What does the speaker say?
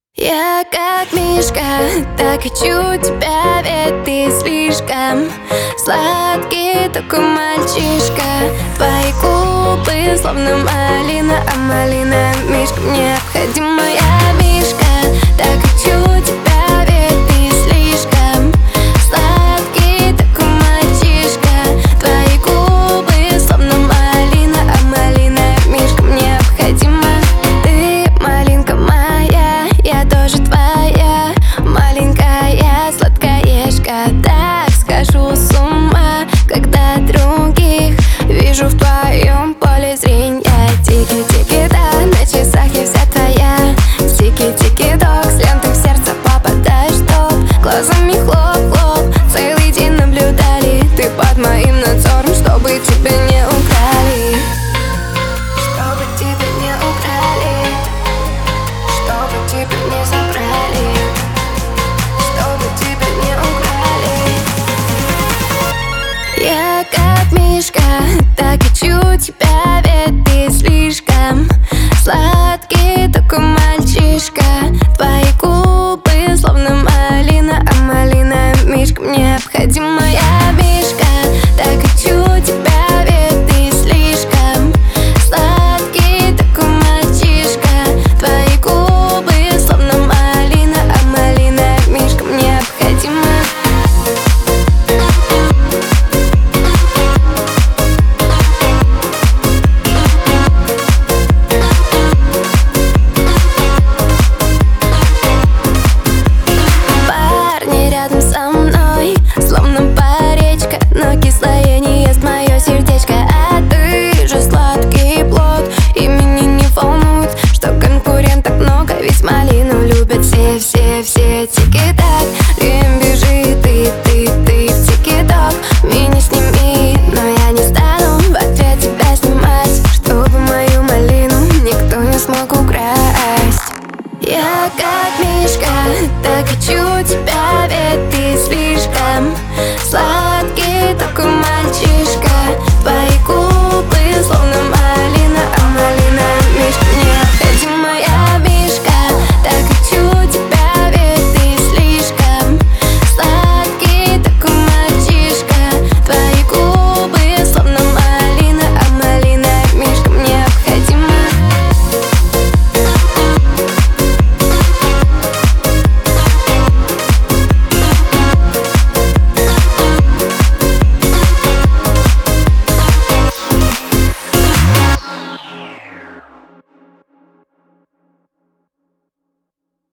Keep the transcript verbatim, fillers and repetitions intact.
Я как мишка, так хочу тебя, ведь ты слишком сладкий, такой мальчишка. Твои губы словно малина, а малина мишка необходимая. Мишка, так хочу тебя, ведь ты слишком сладкий, такой мальчишка. Твои губы словно малина, а малина мишка необходима. Ты малинка моя, я тоже твоя, маленькая сладкоежка. Так схожу с ума, когда других вижу в твоем поле зрения. Тики-тики-да, на часах я вся твоя. Тики-тики-док, с ленты в сердце попадаешь в топ. Глазами хлоп-хлоп, целый день наблюдали. Ты под моим надзором, чтобы тебя не украли. Чтобы тебя не украли, чтобы тебя не забрали, чтобы тебя не украли. Я как мишка, так хочу тебя, ведь ты слишком сладкий, такой мальчишка. Твои губы словно малина, а малина мишка необходимая. Мишка, так хочу тебя, ведь ты слишком сладкий, такой мальчишка. Твои губы словно малина, а малина мишка необходима. Парни рядом со мной, словно паречка, но кислое не ест мое сердечко. А ты же сладкий плод, и меня не волнует, что конкуренток много, ведь малину любят все, все, все. Тики-так, время бежит, ты, ты, ты в тики-ток. Меня сними, но я не стану в ответ тебя снимать, чтобы мою малину никто не смог украсть. Я как мишка, так хочу тебя, ведь ты слишком